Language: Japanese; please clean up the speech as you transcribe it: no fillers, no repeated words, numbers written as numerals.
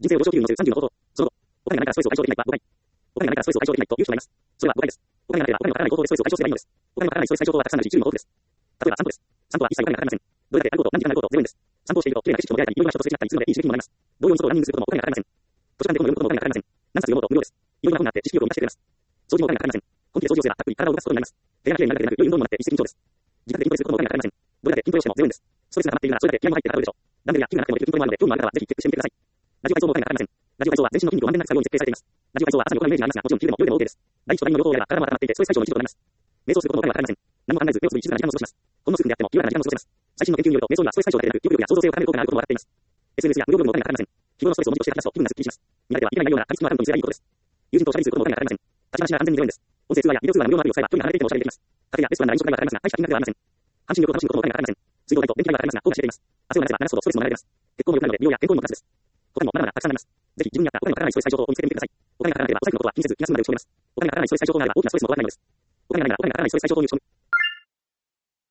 人生を上昇気流の数30の方法。その後、お金がないからストレスを解消できないは5回。お金がないからストレスを解消できないという人がいます。それは5回です。お金がなければお金のかからない方法でストレスを解消すればいいのです。お金のかからないストレス解消法はたくさんあるし、種類も豊富です。例えば散歩です。散歩は一切お金がかかりません。どれだけ歩くこと、何時間歩くこと、0円です。散歩をしていると、綺麗な景色と出会えたり、いろいろな人とすれ違ったりするので、いい刺激にもなります。同様に外をランニングすることもお金がかかりません。図書館で本を読むこともお金がかかりません。何冊読むことも無料です。いろいろな本があって知識力を満たしてくれます。掃除もお金がかかりません。本気で掃除をすればたっぷり体を動かすことになります。手が綺麗になるだけでなく、良い運動にもなって一石二鳥です。自宅で筋トレすることもお金がかかりません。どれだけ筋トレをしても0円です。ストレスが溜まっているなら、それだけ気合も入っているからどうでしょう。ダンベルや筋がなくてもできる筋トレもあるので、興味のある方はぜひチェックしてみてください。ラジオ体操もお金がかかりません。ラジオ体操は全身の筋肉をまんべんなく使うように設計されています。ラジオ体操は朝の横のイメージがありますが、もちろん昼でも夜でも OK です。第一と第二の両方をやれば体も温まっていて、ストレス解消の一助となります。瞑想することもお金がかかりません。何も考えず、目をつぶり静かな時間を過ごします。ほんの数分であっても、優雅な時間を過ごせます。最新の研究によると、瞑想にはストレス解消だけでなく、記憶力や想像性を高める効果があることも分かっています。SNS や無料ブログもお金がかかりません。日頃のストレスを文字として吐き出すと気分がすっきりします。苦手は痛い内容なら、紙質のアカウントにすればいいことです。友人とおしゃべりすることもお金がかかりません。立ち話が完全に0円です。音声通話やビデオ通話の無料のアプリを使えば、距離が離れていてもおしゃべりできます。カフェやレストランなら飲食代はかかりますが、大した金額ではありません。半身力を楽しむこともお金がかかりません。水道代と電気代はかかりますが、効果しています。汗を流せば流すほどストレスも流れます。血行も良くなるので、美容や健康にもプラスです。他にもまだまだたくさんあります。ぜひ自分に合ったお金のかからないストレス解消法を見つけてみてください。お金がかからなければ、お財布のことは気にせず気が済むまで打ち込みます。お金がかからないストレス解消法があれば大きなストレスもわからないのです。お金がないならお金がかからないストレス解消法に打ち込む。